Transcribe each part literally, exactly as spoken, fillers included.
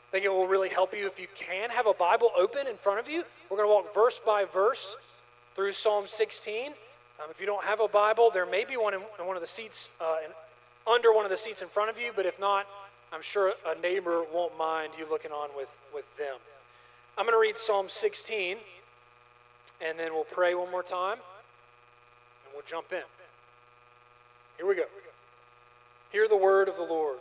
I think it will really help you if you can have a Bible open in front of you. We're going to walk verse by verse through Psalm sixteen. Um, if you don't have a Bible, there may be one in, in one of the seats, uh, in, under one of the seats in front of you, but if not, I'm sure a neighbor won't mind you looking on with, with them. I'm going to read Psalm sixteen, and then we'll pray one more time, and we'll jump in. Here we go. Hear the word of the Lord.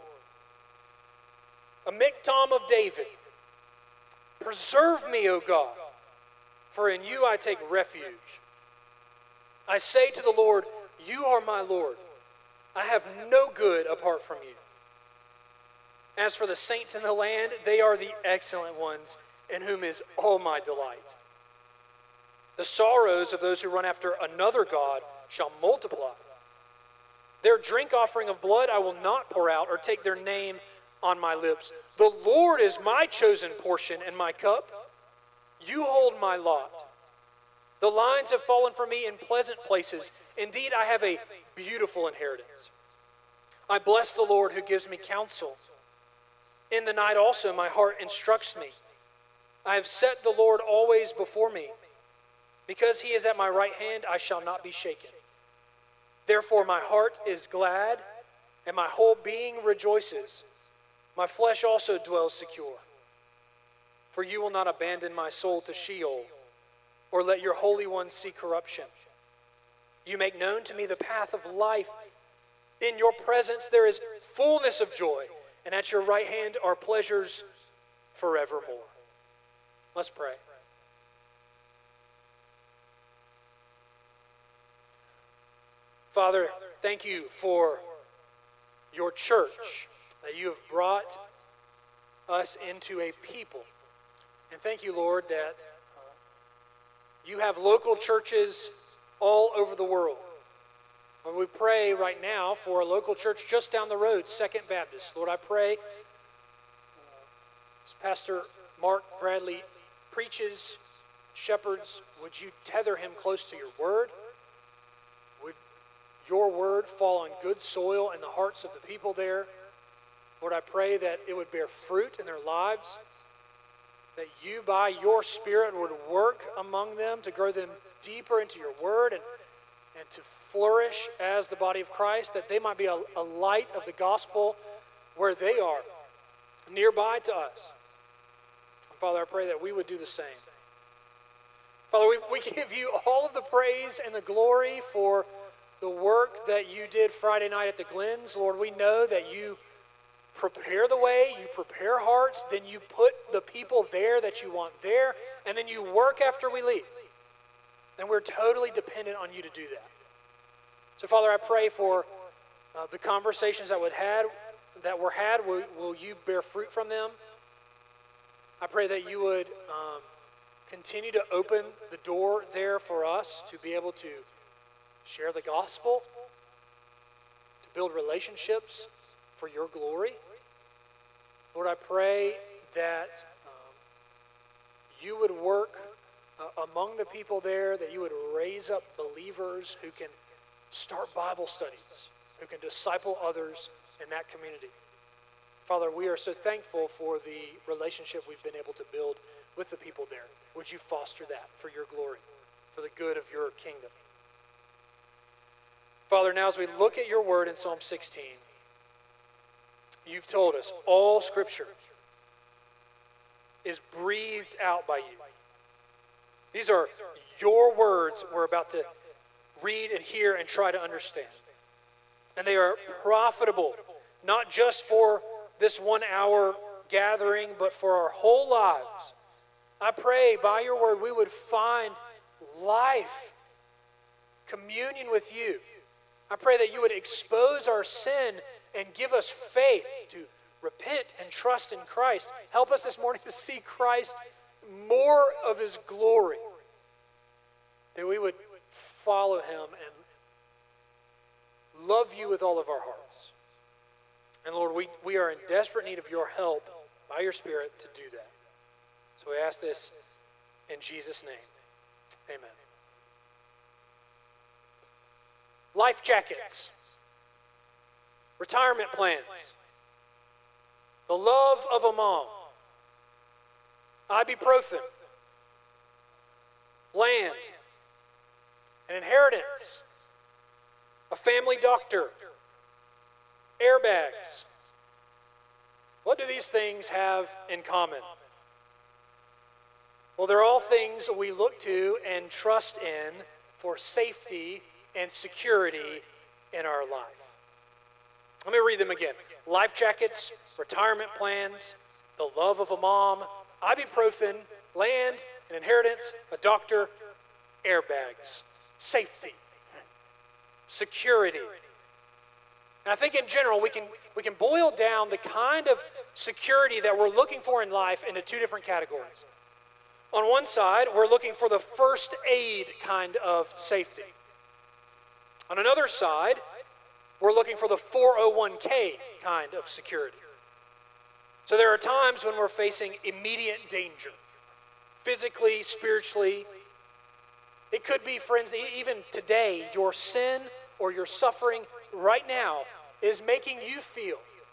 A miktam of David. Preserve me, O God, for in you I take refuge. I say to the Lord, you are my Lord. I have no good apart from you. As for the saints in the land, they are the excellent ones, in whom is all my delight. The sorrows of those who run after another God shall multiply. Their drink offering of blood I will not pour out, or take their name on my lips. The Lord is my chosen portion and my cup. You hold my lot. The lines have fallen for me in pleasant places. Indeed, I have a beautiful inheritance. I bless the Lord who gives me counsel. In the night also my heart instructs me. I have set the Lord always before me. Because he is at my right hand, I shall not be shaken. Therefore my heart is glad, and my whole being rejoices. My flesh also dwells secure. For you will not abandon my soul to Sheol, or let your Holy One see corruption. You make known to me the path of life. In your presence there is fullness of joy, and at your right hand are pleasures forevermore. Let's pray. Father, thank you for your church, that you have brought us into a people. And thank you, Lord, that uh, you have local churches all over the world. And we pray right now for a local church just down the road, Second Baptist. Lord, I pray uh, as Pastor Mark Bradley preaches, shepherds, would you tether him close to your word? Would your word fall on good soil in the hearts of the people there? Lord, I pray that it would bear fruit in their lives, that you by your Spirit would work among them to grow them deeper into your word and, and to flourish as the body of Christ, that they might be a, a light of the gospel where they are, nearby to us. And Father, I pray that we would do the same. Father, we, we give you all of the praise and the glory for the work that you did Friday night at the Glens. Lord, we know that you prepare the way, you prepare hearts, then you put the people there that you want there, and then you work after we leave. And we're totally dependent on you to do that. So, Father, I pray for uh, the conversations that, would had, that were had, will, will you bear fruit from them? I pray that you would um, continue to open the door there for us to be able to share the gospel, to build relationships for your glory. Lord, I pray that um, you would work uh, among the people there, that you would raise up believers who can start Bible studies, who can disciple others in that community. Father, we are so thankful for the relationship we've been able to build with the people there. Would you foster that for your glory, for the good of your kingdom? Father, now as we look at your word in Psalm sixteen, you've told us all Scripture is breathed out by you. These are your words we're about to read and hear and try to understand. And they are profitable, not just for this one hour gathering, but for our whole lives. I pray by your word we would find life, communion with you. I pray that you would expose our sin and give us faith to repent and trust in Christ. Help us this morning to see Christ, more of his glory, that we would follow him and love you with all of our hearts. And Lord, we, we are in desperate need of your help by your Spirit to do that. So we ask this in Jesus' name. Amen. Life jackets. Retirement plans. The love of a mom. ibuprofen, land, an inheritance, a family doctor, airbags. What do these things have in common? Well, they're all things we look to and trust in for safety and security in our life. Let me read them again. Life jackets, retirement plans, the love of a mom, ibuprofen, land, an inheritance, a doctor, airbags, safety, security. And I think in general we can, we can boil down the kind of security that we're looking for in life into two different categories. On one side, we're looking for the first aid kind of safety. On another side, we're looking for the four oh one k kind of security. So there are times when we're facing immediate danger, physically, spiritually. It could be, friends, even today, your sin or your suffering right now is making you feel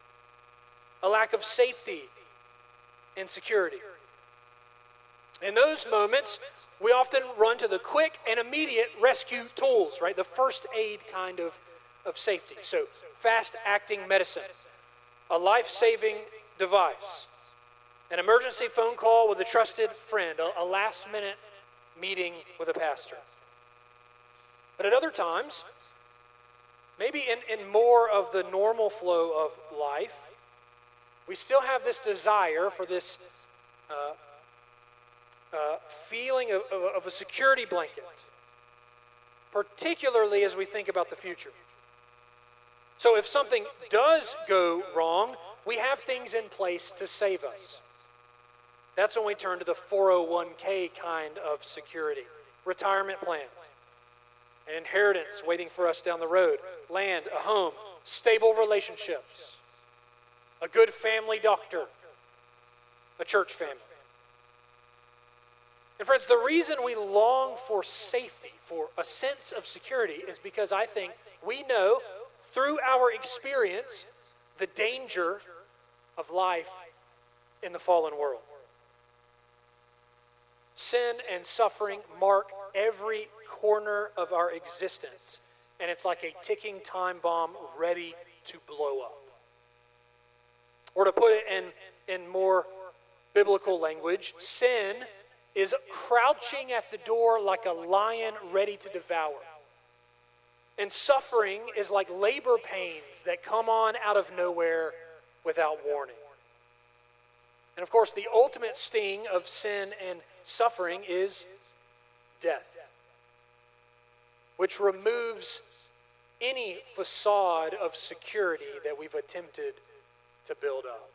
a lack of safety and security. In those moments, we often run to the quick and immediate rescue tools, right? The first aid kind of, of safety. So fast-acting medicine, a life-saving device, an emergency phone call with a trusted friend, a, a last-minute meeting with a pastor. But at other times, maybe in, in more of the normal flow of life, we still have this desire for this uh, uh, feeling of, of, of a security blanket, particularly as we think about the future. So if something does go wrong, we have things in place to save us. That's when we turn to the four oh one k kind of security. Retirement plans, an inheritance waiting for us down the road, land, a home, stable relationships, a good family doctor, a church family. And friends, the reason we long for safety, for a sense of security, is because I think we know through our experience the danger of life in the fallen world. Sin and suffering mark every corner of our existence, and it's like a ticking time bomb ready to blow up. Or to put it in, in more biblical language, sin is crouching at the door like a lion ready to devour. And suffering is like labor pains that come on out of nowhere without warning. And of course, the ultimate sting of sin and suffering is death, which removes any facade of security that we've attempted to build up.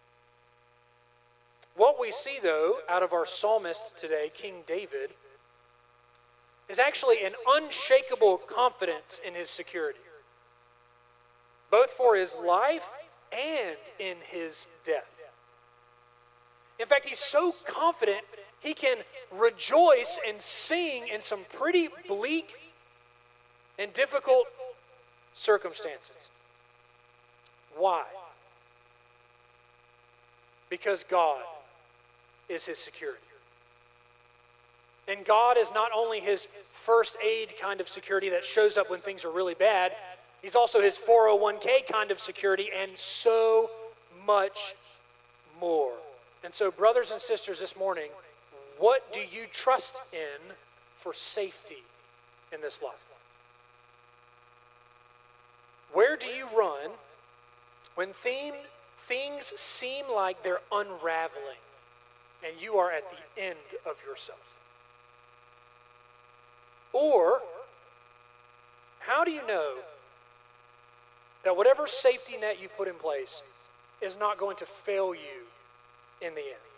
What we see, though, out of our psalmist today, King David, is actually an unshakable confidence in his security, both for his life and in his death. In fact, he's so confident he can rejoice and sing in some pretty bleak and difficult circumstances. Why? Because God is his security. And God is not only his first aid kind of security that shows up when things are really bad, he's also his four oh one k kind of security, and so much more. And so, brothers and sisters, this morning, what do you trust in for safety in this life? Where do you run when theme, things seem like they're unraveling and you are at the end of yourself? Or, how do you know that whatever safety net you've put in place is not going to fail you in the end?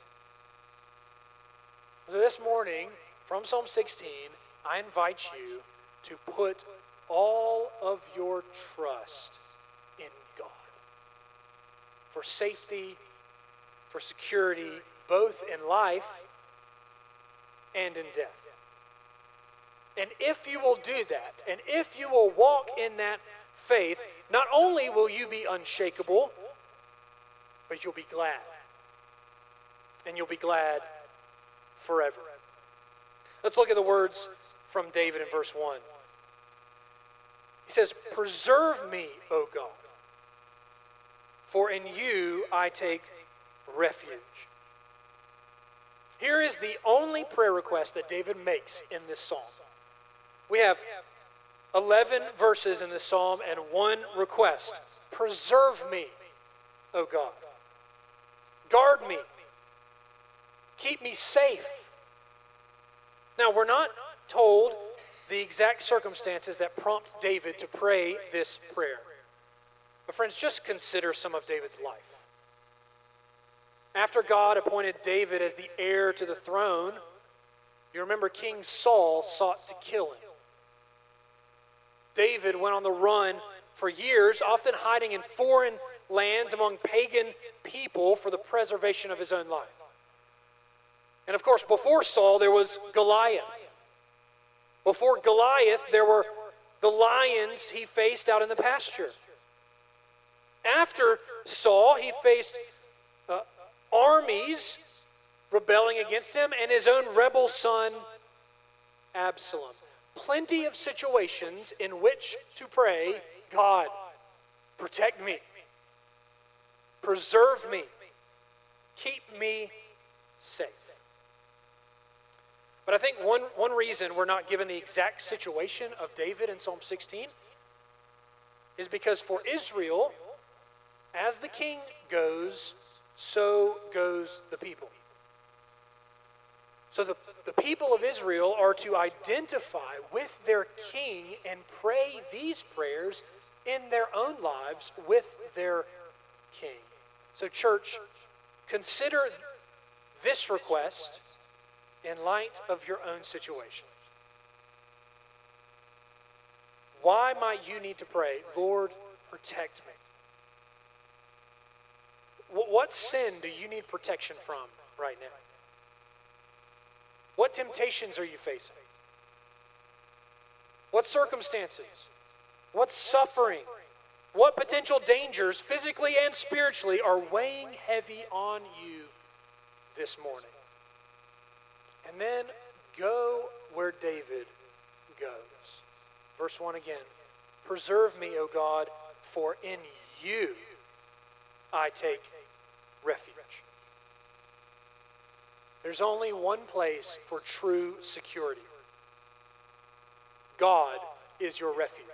So this morning, from Psalm sixteen, I invite you to put all of your trust in God for safety, for security, both in life and in death. And if you will do that, and if you will walk in that faith, not only will you be unshakable, but you'll be glad. And you'll be glad forever. Let's look at the words from David in verse one. He says, "Preserve me, O God, for in you I take refuge." Here is the only prayer request that David makes in this psalm. We have eleven verses in this psalm and one request. Preserve me, O God. Guard me. Keep me safe. Now, we're not told the exact circumstances that prompt David to pray this prayer. But friends, just consider some of David's life. After God appointed David as the heir to the throne, you remember King Saul sought to kill him. David went on the run for years, often hiding in foreign lands among pagan people for the preservation of his own life. And of course, before Saul, there was Goliath. Before Goliath, there were the lions he faced out in the pasture. After Saul, he faced uh, armies rebelling against him and his own rebel son, Absalom. Plenty of situations in which to pray, God, protect me, preserve me, keep me safe. But I think one, one reason we're not given the exact situation of David in Psalm sixteen is because for Israel, as the king goes, so goes the people. So the, the people of Israel are to identify with their king and pray these prayers in their own lives with their king. So church, consider this request in light of your own situation. Why might you need to pray, Lord, protect me? What sin do you need protection from right now? What temptations are you facing? What circumstances? What suffering? What potential dangers, physically and spiritually, are weighing heavy on you this morning? And then go where David goes. Verse one again. Preserve me, O God, for in you I take refuge. There's only one place for true security. God is your refuge.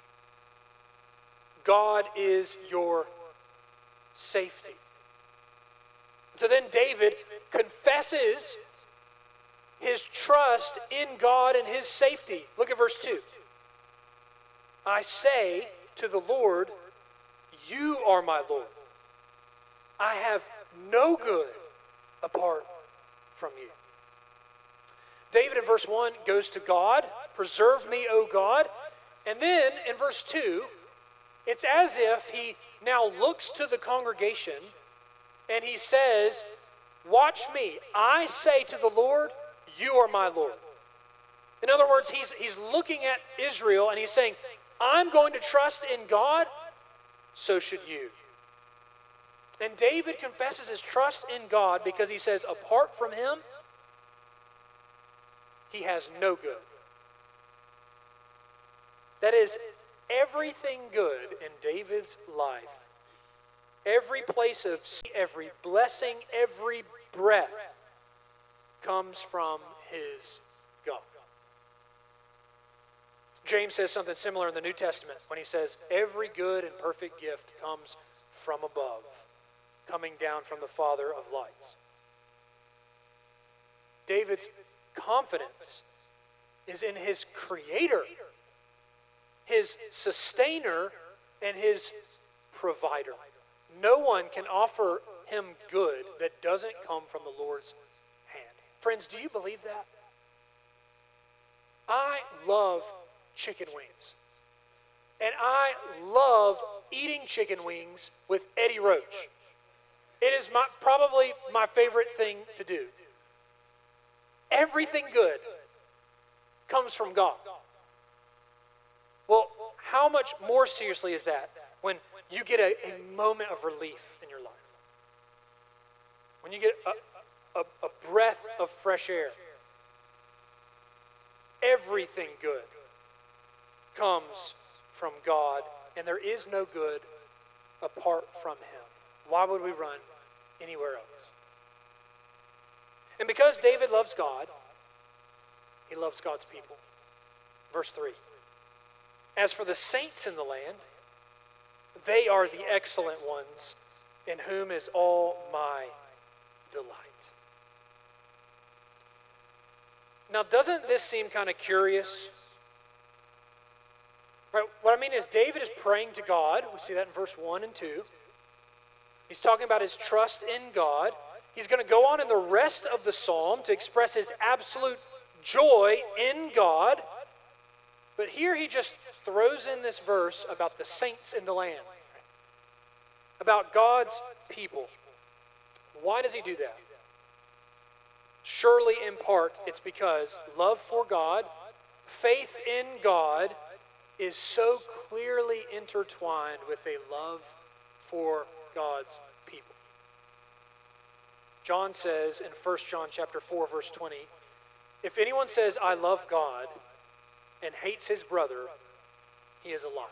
God is your safety. So then David confesses his trust in God and his safety. Look at verse two. I say to the Lord, you are my Lord. I have no good apart from you. David in verse one goes to God, preserve me, O God. And then in verse two, it's as if he now looks to the congregation and he says, watch me. I say to the Lord, you are my Lord. In other words, he's, he's looking at Israel and he's saying, I'm going to trust in God, so should you. And David confesses his trust in God because he says, apart from him, he has no good. That is, everything good in David's life, every place of every blessing, every breath comes from his God. James says something similar in the New Testament when he says, every good and perfect gift comes from above, coming down from the Father of lights. David's confidence is in his Creator, his sustainer, and his provider. No one can offer him good that doesn't come from the Lord's hand. Friends, do you believe that? I love chicken wings. And I love eating chicken wings with Eddie Roach. It is my, probably my favorite thing to do. Everything good comes from God. Well, how much more seriously is that when you get a, a moment of relief in your life? When you get a, a, a breath of fresh air. Everything good comes from God, and there is no good apart from him. Why would we run anywhere else? And because David loves God, he loves God's people. Verse three. As for the saints in the land, they are the excellent ones, in whom is all my delight. Now, doesn't this seem kind of curious? Right, what I mean is David is praying to God. We see that in verse one and two. He's talking about his trust in God. He's going to go on in the rest of the psalm to express his absolute joy in God. But here he just throws in this verse about the saints in the land, about God's people. Why does he do that? Surely in part it's because love for God, faith in God, is so clearly intertwined with a love for God's people. John says in First John chapter four, verse twenty, if anyone says, I love God, and hates his brother, he is a liar.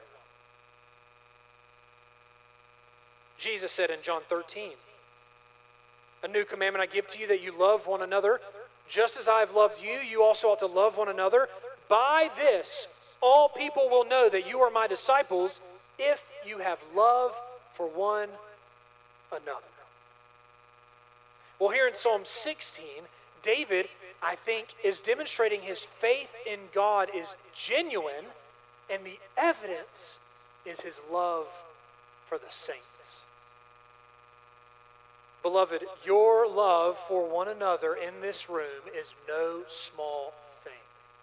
Jesus said in John thirteen, a new commandment I give to you, that you love one another. Just as I have loved you, you also ought to love one another. By this, all people will know that you are my disciples, if you have love for one another. Well, here in Psalm sixteen, David, I think, is demonstrating his faith in God is genuine, and the evidence is his love for the saints. Beloved, your love for one another in this room is no small thing.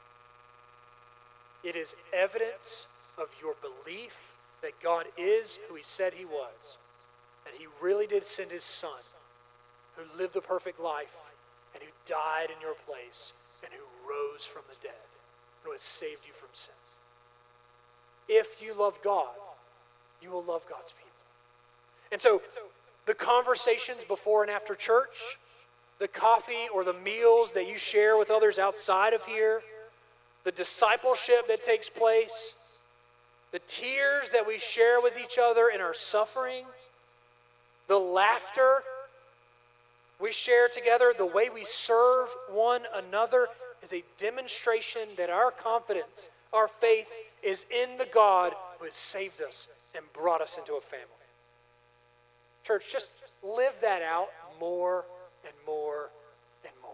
It is evidence of your belief that God is who he said he was, that he really did send his son, who lived a perfect life, and who died in your place, and who rose from the dead, and who has saved you from sin. If you love God, you will love God's people. And so, the conversations before and after church, the coffee or the meals that you share with others outside of here, the discipleship that takes place, the tears that we share with each other in our suffering, the laughter we share together, the way we serve one another is a demonstration that our confidence, our faith is in the God who has saved us and brought us into a family. Church, just live that out more and more and more.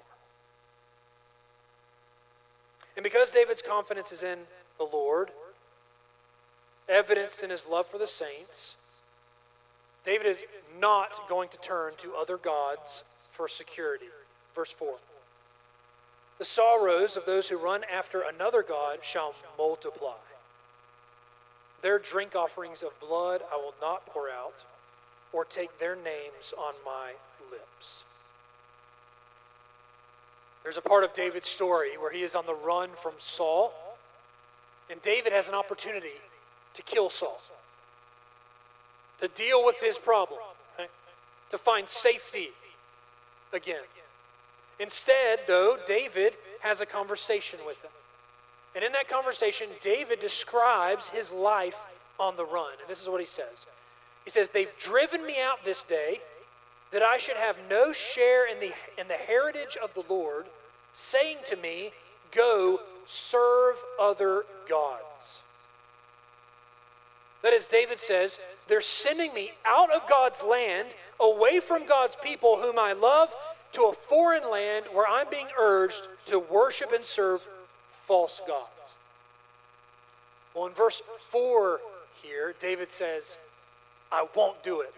And because David's confidence is in the Lord, evidenced in his love for the saints, David is not going to turn to other gods for security. Verse four. The sorrows of those who run after another god shall multiply. Their drink offerings of blood I will not pour out, or take their names on my lips. There's a part of David's story where he is on the run from Saul, and David has an opportunity to kill Saul, to deal with his problem, right? To find safety again. Instead, though, David has a conversation with him. And in that conversation, David describes his life on the run. And this is what he says. He says, they've driven me out this day, that I should have no share in the, in the heritage of the Lord, saying to me, go serve other gods. That is, David says, they're sending me out of God's land, away from God's people whom I love, to a foreign land where I'm being urged to worship and serve false gods. Well, in verse four here, David says, I won't do it.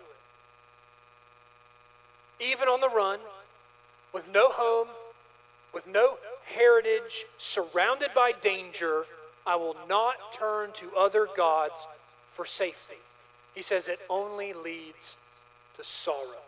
Even on the run, with no home, with no heritage, surrounded by danger, I will not turn to other gods for safety. He says it only leads to sorrow.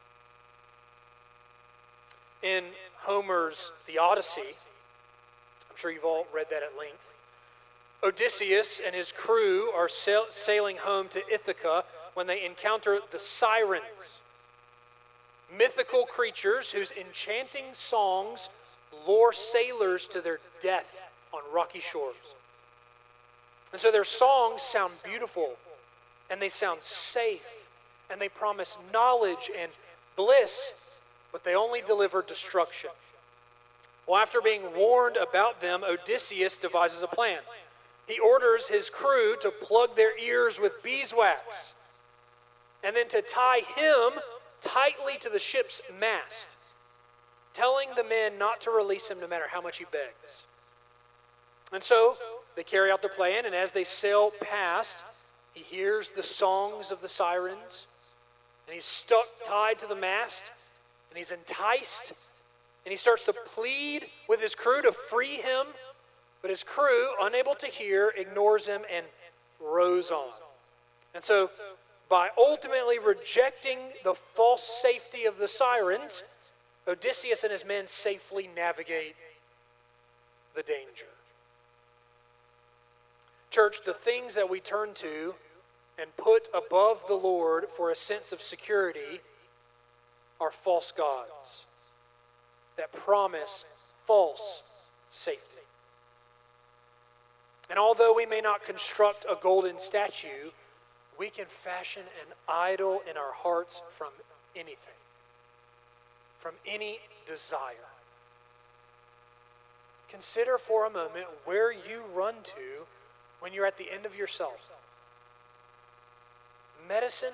In Homer's The Odyssey, I'm sure you've all read that at length, Odysseus and his crew are sail- sailing home to Ithaca when they encounter the sirens. mythical creatures whose enchanting songs lure sailors to their death on rocky shores. And so their songs sound beautiful, and they sound safe, and they promise knowledge and bliss, but they only deliver destruction. Well, after being warned about them, Odysseus devises a plan. He orders his crew to plug their ears with beeswax, and then to tie him tightly to the ship's mast, telling the men not to release him no matter how much he begs. And so they carry out their plan, and as they sail past, he hears the songs of the sirens, and he's stuck tied to the mast, and he's enticed, and he starts to plead with his crew to free him, but his crew, unable to hear, ignores him and rows on. And so, by ultimately rejecting the false safety of the sirens, Odysseus and his men safely navigate the danger. Church, the things that we turn to and put above the Lord for a sense of security are false gods that promise false safety. And although we may not construct a golden statue, we can fashion an idol in our hearts from anything, from any desire. Consider for a moment where you run to when you're at the end of yourself. Medicine,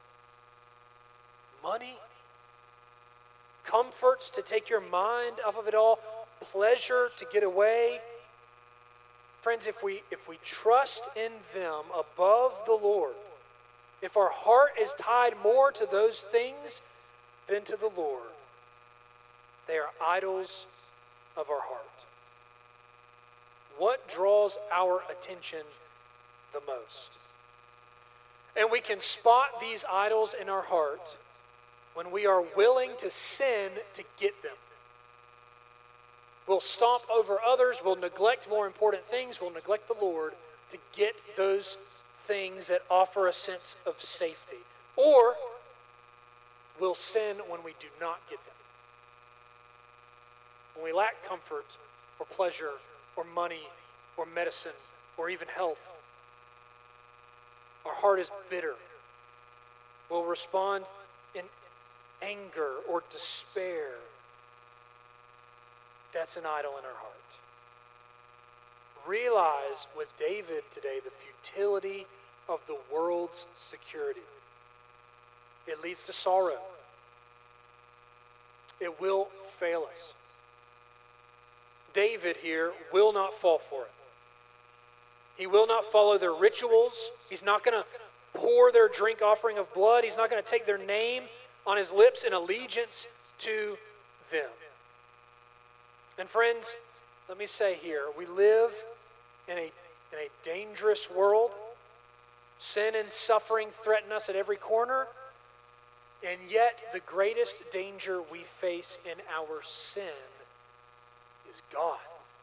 money, comforts to take your mind off of it all, pleasure to get away. Friends, if we if we trust in them above the Lord, if our heart is tied more to those things than to the Lord, they are idols of our heart. What draws our attention the most? And we can spot these idols in our heart when we are willing to sin to get them. We'll stomp over others, we'll neglect more important things, we'll neglect the Lord to get those things that offer a sense of safety. Or we'll sin when we do not get them. When we lack comfort or pleasure or money or medicine or even health, our heart is bitter. We'll respond in anger or despair. That's an idol in our heart. Realize with David today the futility of the world's security. It leads to sorrow. It will fail us. David here will not fall for it. He will not follow their rituals. He's not going to pour their drink offering of blood. He's not going to take their name on his lips in allegiance to them. And friends, let me say here, we live in a, in a dangerous world. Sin and suffering threaten us at every corner. And yet, the greatest danger we face in our sin is God.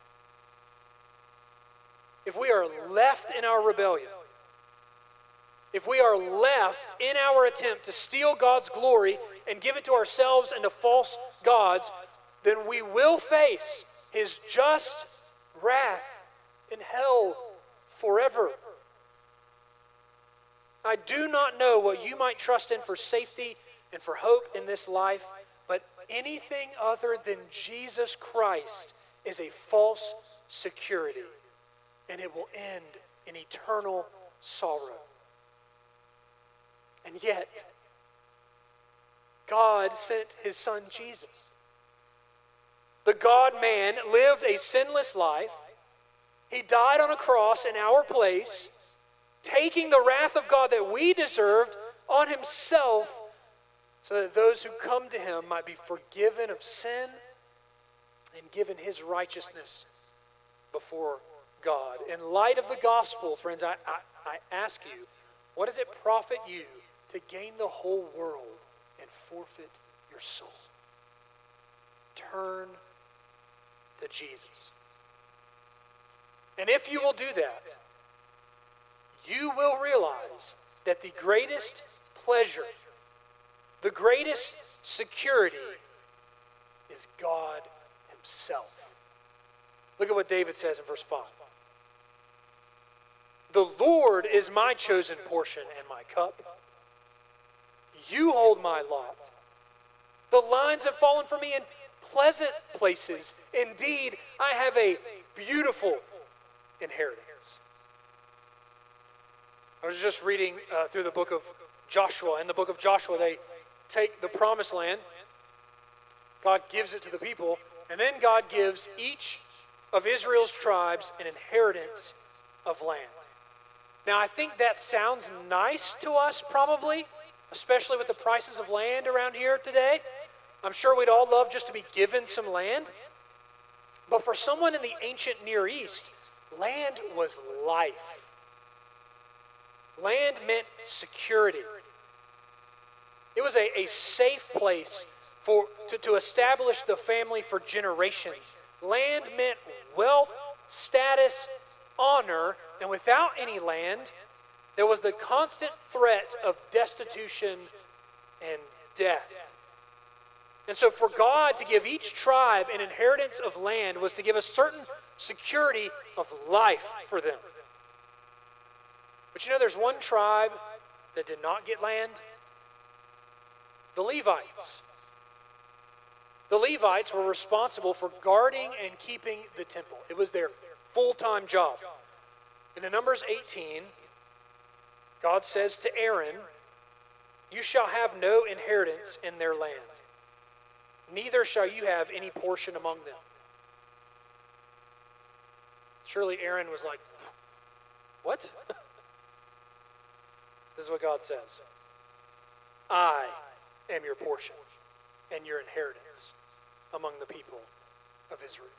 If we are left in our rebellion, if we are left in our attempt to steal God's glory and give it to ourselves and to false gods, then we will face His just wrath in hell forever. I do not know what you might trust in for safety and for hope in this life, but anything other than Jesus Christ is a false security, and it will end in eternal sorrow. And yet, God sent His Son Jesus. The God-man lived a sinless life. He died on a cross in our place, taking the wrath of God that we deserved on Himself, so that those who come to Him might be forgiven of sin and given His righteousness before God. In light of the gospel, friends, I, I, I ask you, what does it profit you to gain the whole world and forfeit your soul? Turn to Jesus. And if you will do that, you will realize that the greatest pleasure, the greatest security is God himself. Look at what David says in verse five. The Lord is my chosen portion and my cup. You hold my lot. The lines have fallen for me in pleasant places. Indeed, I have a beautiful inheritance. I was just reading uh, through the book of Joshua. In the book of Joshua, they take the promised land. God gives it to the people. And then God gives each of Israel's tribes an inheritance of land. Now, I think that sounds nice to us probably, especially with the prices of land around here today. I'm sure we'd all love just to be given some land. But for someone in the ancient Near East, land was life. Land meant security. It was a, a safe place for to, to establish the family for generations. Land meant wealth, status, honor, and without any land, there was the constant threat of destitution and death. And so for God to give each tribe an inheritance of land was to give a certain security of life for them. But you know, there's one tribe that did not get land. The Levites. The Levites were responsible for guarding and keeping the temple. It was their full-time job. And in Numbers eighteen, God says to Aaron, "You shall have no inheritance in their land, neither shall you have any portion among them." Surely Aaron was like, what? This is what God says. I am your portion and your inheritance among the people of Israel.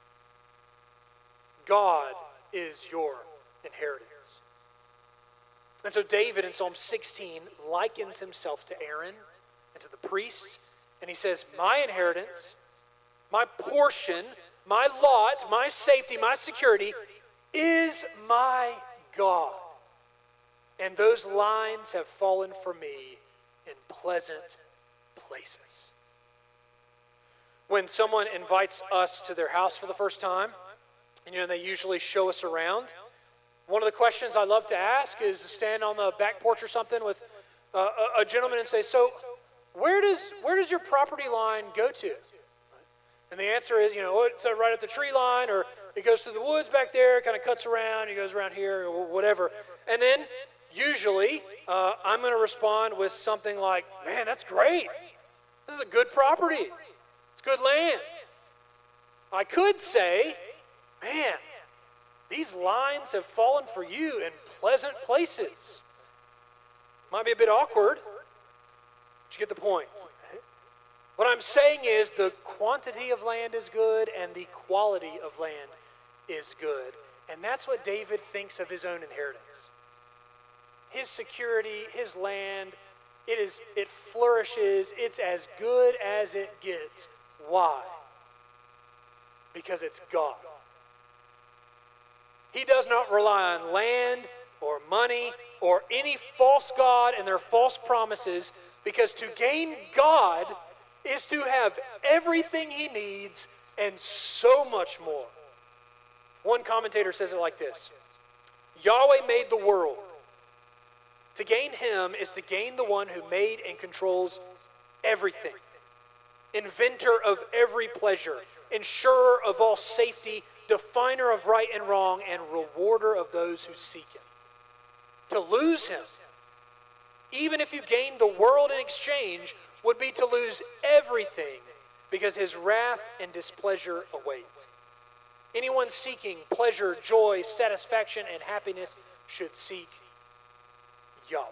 God is your inheritance. And so David in Psalm sixteen likens himself to Aaron and to the priests, and he says, my inheritance, my portion, my lot, my safety, my security is my God. And those lines have fallen for me in pleasant places. When someone invites us to their house for the first time, and you know, they usually show us around, one of the questions I love to ask is to stand on the back porch or something with uh, a, a gentleman and say, so where does where does your property line go to? And the answer is, you know, it's right at the tree line, or it goes through the woods back there, kind of cuts around, it goes around here, or whatever. And then usually uh, I'm going to respond with something like, man, that's great. This is a good property. It's good land. I could say, man, these lines have fallen for you in pleasant places. Might be a bit awkward, but you get the point. What I'm saying is the quantity of land is good and the quality of land is good. And that's what David thinks of his own inheritance. His security, his land, it is it flourishes. It's as good as it gets. Why? Because it's God. He does not rely on land or money or any false god and their false promises, because to gain God is to have everything he needs and so much more. One commentator says it like this: Yahweh made the world. To gain him is to gain the one who made and controls everything. Inventor of every pleasure, insurer of all safety, definer of right and wrong, and rewarder of those who seek him. To lose him, even if you gained the world in exchange, would be to lose everything, because his wrath and displeasure await. Anyone seeking pleasure, joy, satisfaction, and happiness should seek Yahweh.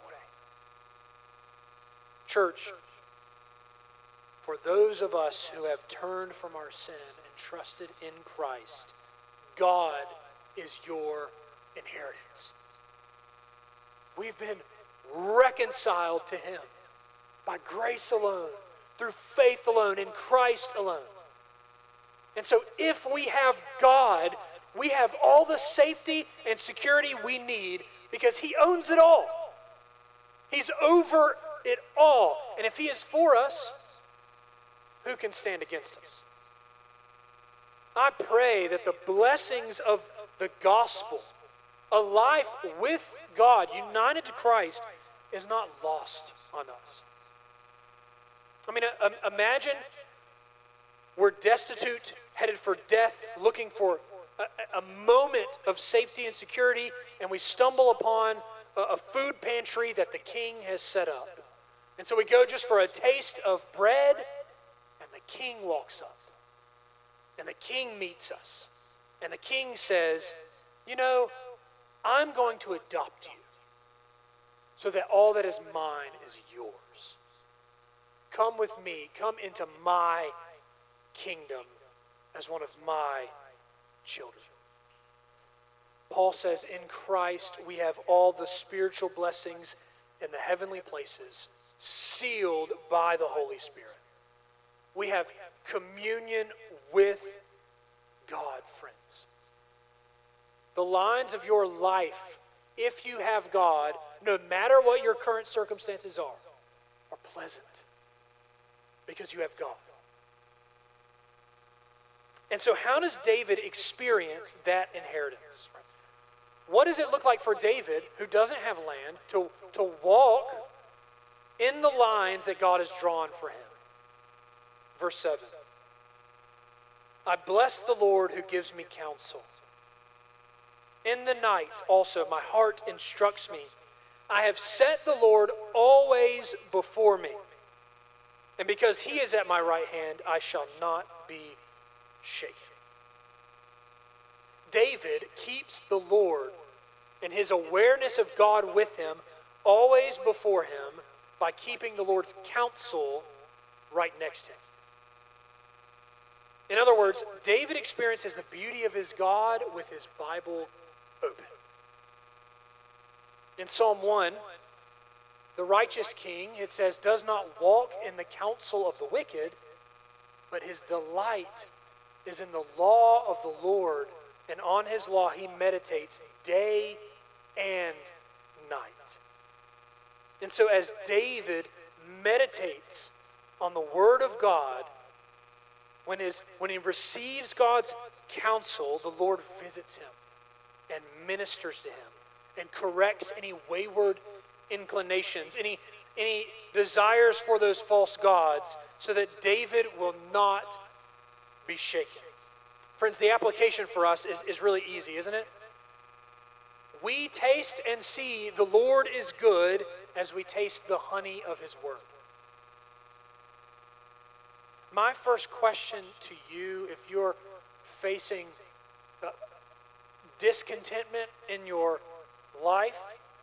Church, for those of us who have turned from our sin and trusted in Christ, God is your inheritance. We've been reconciled to him by grace alone, through faith alone, in Christ alone. And so if we have God, we have all the safety and security we need, because he owns it all. He's over it all. And if he is for us, who can stand against us? I pray that the blessings of the gospel, a life with God, united to Christ, is not lost on us. I mean, uh, imagine we're destitute, headed for death, looking for a, a moment of safety and security, and we stumble upon a, a food pantry that the King has set up. And so we go just for a taste of bread, and the King walks up. And the King meets us. And the King says, you know, I'm going to adopt you so that all that is mine is yours. Come with me. Come into my kingdom as one of my children. Paul says, in Christ we have all the spiritual blessings in the heavenly places sealed by the Holy Spirit. We have communion with God, friends. The lines of your life, if you have God, no matter what your current circumstances are, are pleasant because you have God. And so how does David experience that inheritance? What does it look like for David, who doesn't have land, to, to walk in the lines that God has drawn for him? Verse seven. I bless the Lord who gives me counsel. In the night also my heart instructs me. I have set the Lord always before me. And because he is at my right hand, I shall not be shaken. David keeps the Lord and his awareness of God with him always before him by keeping the Lord's counsel right next to him. In other words, David experiences the beauty of his God with his Bible open. In Psalm one, the righteous king, it says, does not walk in the counsel of the wicked, but his delight is in the law of the Lord, and on his law he meditates day and night. And so as David meditates on the word of God, when, his, when he receives God's counsel, the Lord visits him and ministers to him and corrects any wayward inclinations, any, any desires for those false gods, so that David will not be shaken. Friends, the application for us is, is really easy, isn't it? We taste and see the Lord is good as we taste the honey of his word. My first question to you, if you're facing uh, discontentment in your life,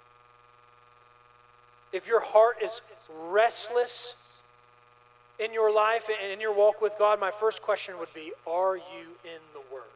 if your heart is restless in your life and in your walk with God, my first question would be, are you in the Word?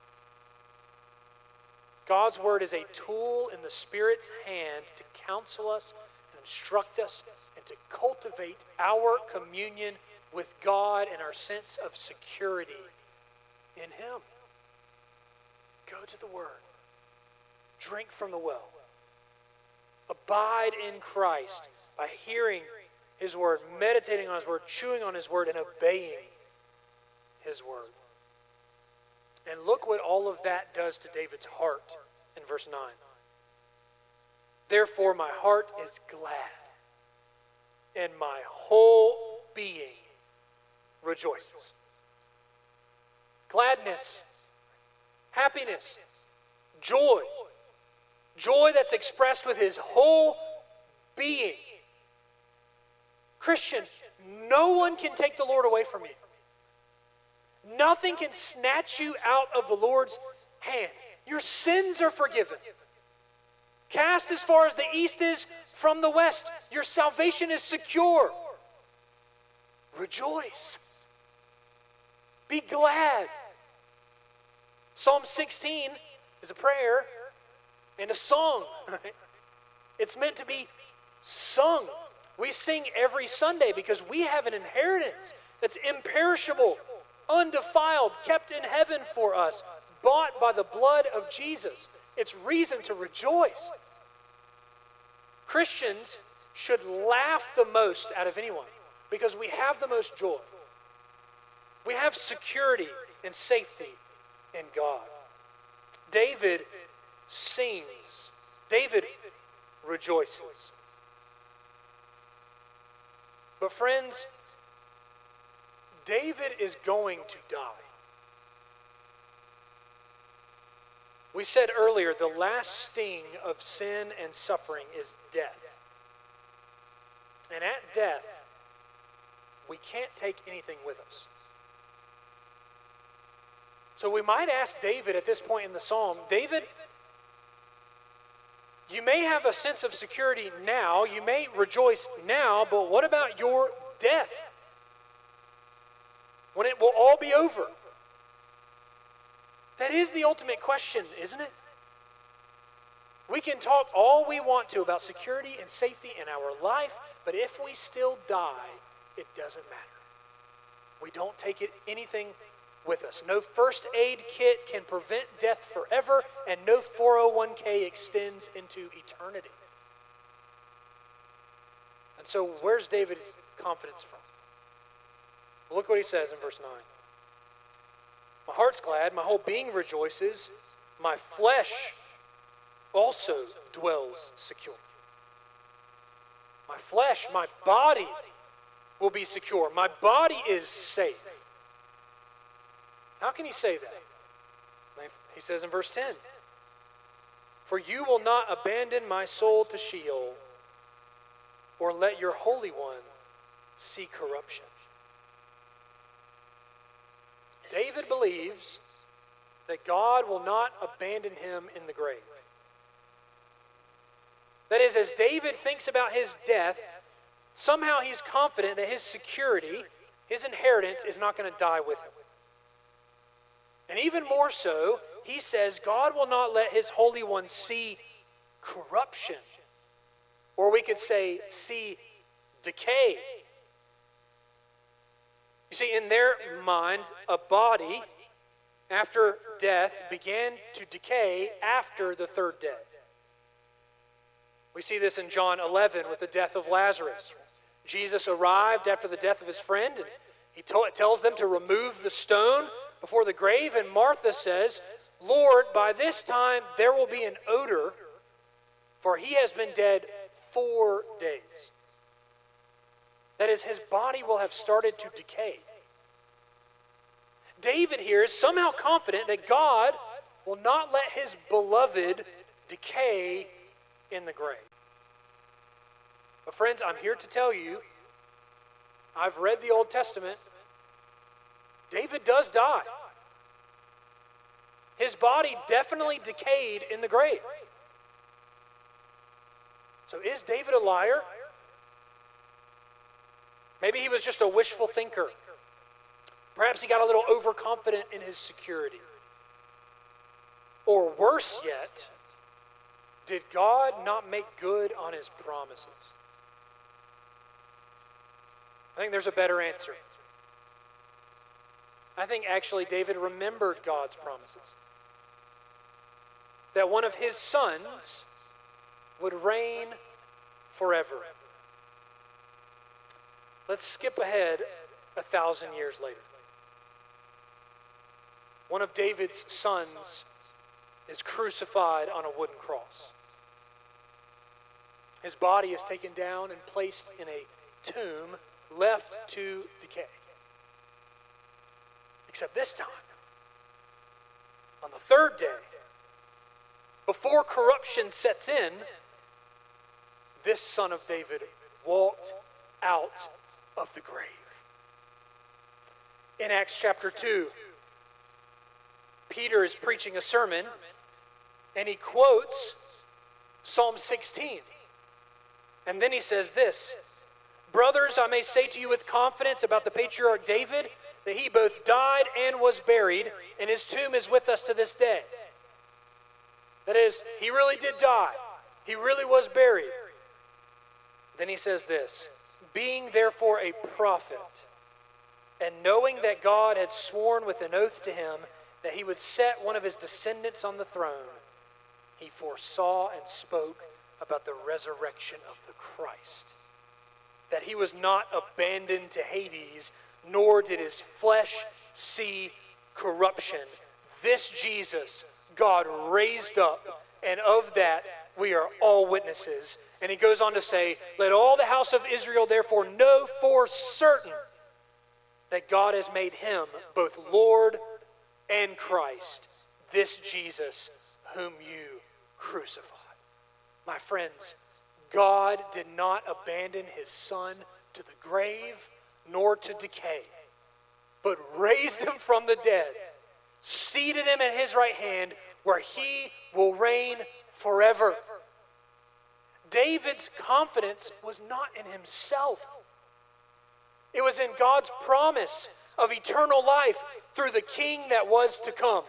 God's Word is a tool in the Spirit's hand to counsel us and instruct us and to cultivate our communion with God and our sense of security in Him. Go to the Word. Drink from the well. Abide in Christ by hearing His Word, meditating on His Word, chewing on His Word, and obeying His Word. And look what all of that does to David's heart in verse nine. Therefore my heart is glad, and my whole being rejoices. Gladness, happiness, joy. Joy that's expressed with his whole being. Christian, no one can take the Lord away from you. Nothing can snatch you out of the Lord's hand. Your sins are forgiven. Cast as far as the east is from the west. Your salvation is secure. Rejoice. Be glad. Psalm sixteen is a prayer and a song. Right? It's meant to be sung. We sing every Sunday because we have an inheritance that's imperishable, undefiled, kept in heaven for us, bought by the blood of Jesus. It's reason to rejoice. Christians should laugh the most out of anyone because we have the most joy. have security and safety in God. David sings. David rejoices. But friends, David is going to die. We said earlier, the last sting of sin and suffering is death. And at death, we can't take anything with us. So we might ask David at this point in the psalm, David, you may have a sense of security now, you may rejoice now, but what about your death? When it will all be over? That is the ultimate question, isn't it? We can talk all we want to about security and safety in our life, but if we still die, it doesn't matter. We don't take it anything with us. No first aid kit can prevent death forever, and no four oh one k extends into eternity. And so where's David's confidence from? Well, look what he says in verse nine. My heart's glad, my whole being rejoices, my flesh also dwells secure. My flesh, my body will be secure. My body is safe. How can he say that? He says in verse ten, for you will not abandon my soul to Sheol, or let your Holy One see corruption. David believes that God will not abandon him in the grave. That is, as David thinks about his death, somehow he's confident that his security, his inheritance, is not going to die with him. And even more so, he says God will not let his Holy One see corruption. Or we could say, see decay. You see, in their mind, a body after death began to decay after the third day. We see this in John eleven with the death of Lazarus. Jesus arrived after the death of his friend, and he told, tells them to remove the stone before the grave, and Martha says, Lord, by this time there will be an odor, for he has been dead four days. That is, his body will have started to decay. David here is somehow confident that God will not let his beloved decay in the grave. But friends, I'm here to tell you, I've read the Old Testament. David does die. His body definitely decayed in the grave. So is David a liar? Maybe he was just a wishful thinker. Perhaps he got a little overconfident in his security. Or worse yet, did God not make good on his promises? I think there's a better answer. I think actually David remembered God's promises. That one of his sons would reign forever. Let's skip ahead a thousand years later. One of David's sons is crucified on a wooden cross. His body is taken down and placed in a tomb left to decay. Except this time, on the third day, before corruption sets in, this son of David walked out of the grave. In Acts chapter two, Peter is preaching a sermon, and he quotes Psalm sixteen. And then he says this, brothers, I may say to you with confidence about the patriarch David, that he both died and was buried, and his tomb is with us to this day. That is, he really did die. He really was buried. Then he says this, being therefore a prophet, and knowing that God had sworn with an oath to him that he would set one of his descendants on the throne, he foresaw and spoke about the resurrection of the Christ, that he was not abandoned to Hades, nor did his flesh see corruption. This Jesus God raised up, and of that we are all witnesses. And he goes on to say, let all the house of Israel therefore know for certain that God has made him both Lord and Christ, this Jesus whom you crucified. My friends, God did not abandon his Son to the grave nor to decay, but raised him from the dead, seated him at his right hand, where he will reign forever. David's confidence was not in himself. It was in God's promise of eternal life through the King that was to come.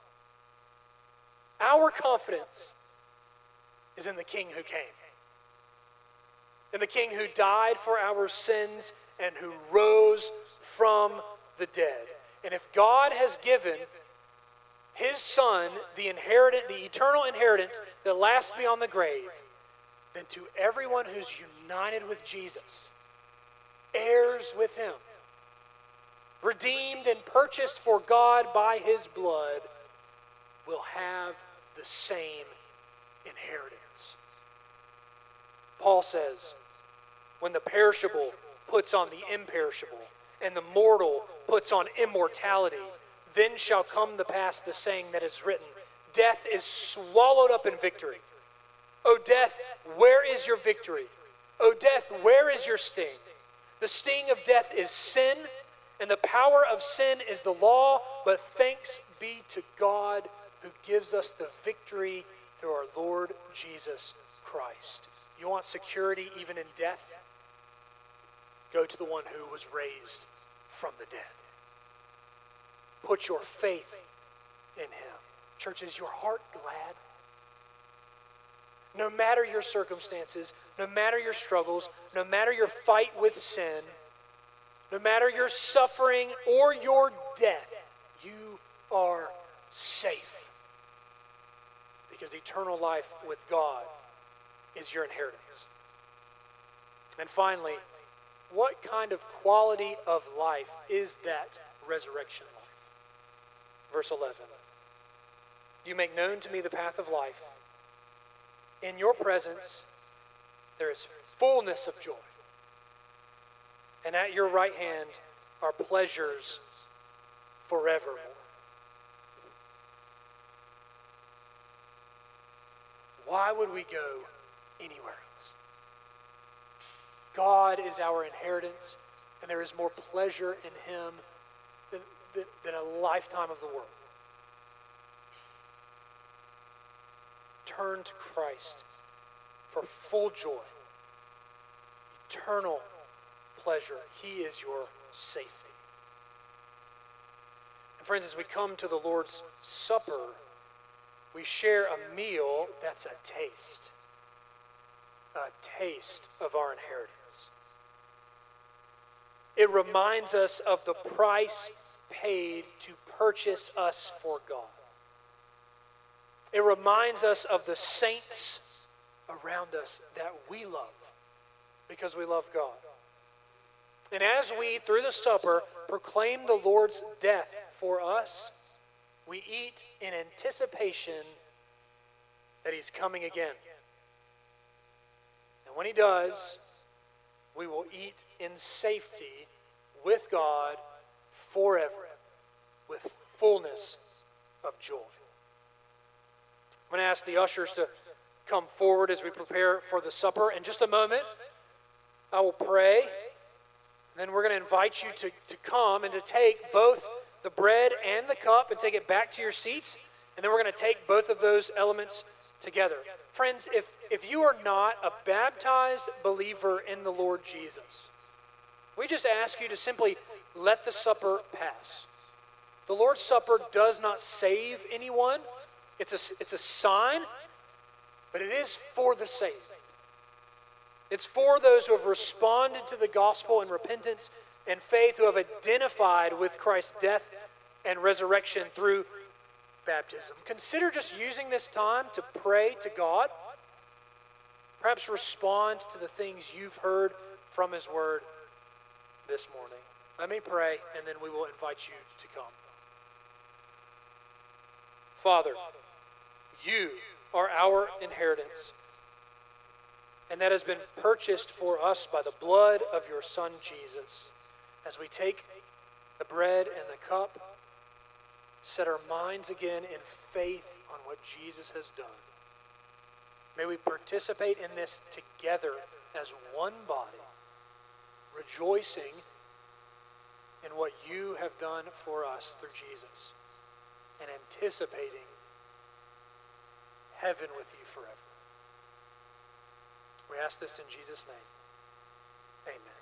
Our confidence is in the King who came, in the King who died for our sins and who rose from the dead. And if God has given his Son the inheritance, the eternal inheritance that lasts beyond the grave, then to everyone who's united with Jesus, heirs with him, redeemed and purchased for God by his blood, will have the same inheritance. Paul says, when the perishable puts on the imperishable, and the mortal puts on immortality, then shall come to pass the saying that is written, death is swallowed up in victory. O death, where is your victory? O death, where is your sting? The sting of death is sin, and the power of sin is the law, but thanks be to God who gives us the victory through our Lord Jesus Christ. You want security even in death? Go to the one who was raised from the dead. Put your faith in him. Church, is your heart glad? No matter your circumstances, no matter your struggles, no matter your fight with sin, no matter your suffering or your death, you are safe. Because eternal life with God is your inheritance. And finally, what kind of quality of life is that resurrection life? Verse eleven. You make known to me the path of life. In your presence there is fullness of joy. And at your right hand are pleasures forevermore. Why would we go anywhere else? God is our inheritance, and there is more pleasure in him than, than, than a lifetime of the world. Turn to Christ for full joy, eternal pleasure. He is your safety. And friends, as we come to the Lord's Supper, we share a meal that's a taste, a taste of our inheritance. It reminds us of the price paid to purchase us for God. It reminds us of the saints around us that we love because we love God. And as we, through the supper, proclaim the Lord's death for us, we eat in anticipation that he's coming again. And when he does, we will eat in safety with God forever, with fullness of joy. I'm going to ask the ushers to come forward as we prepare for the supper. In just a moment, I will pray. Then we're going to invite you to, to come and to take both the bread and the cup and take it back to your seats. And then we're going to take both of those elements together. Friends, if, if you are not a baptized believer in the Lord Jesus, we just ask you to simply let the supper pass. The Lord's Supper does not save anyone. It's a, it's a sign, but it is for the saved. It's for those who have responded to the gospel in repentance and faith, who have identified with Christ's death and resurrection through baptism. Consider just using this time to pray to God. Perhaps respond to the things you've heard from his word this morning. Let me pray, and then we will invite you to come. Father, you are our inheritance, and that has been purchased for us by the blood of your Son, Jesus. As we take the bread and the cup, set our minds again in faith on what Jesus has done. May we participate in this together as one body, rejoicing in what you have done for us through Jesus and anticipating heaven with you forever. We ask this in Jesus' name. Amen.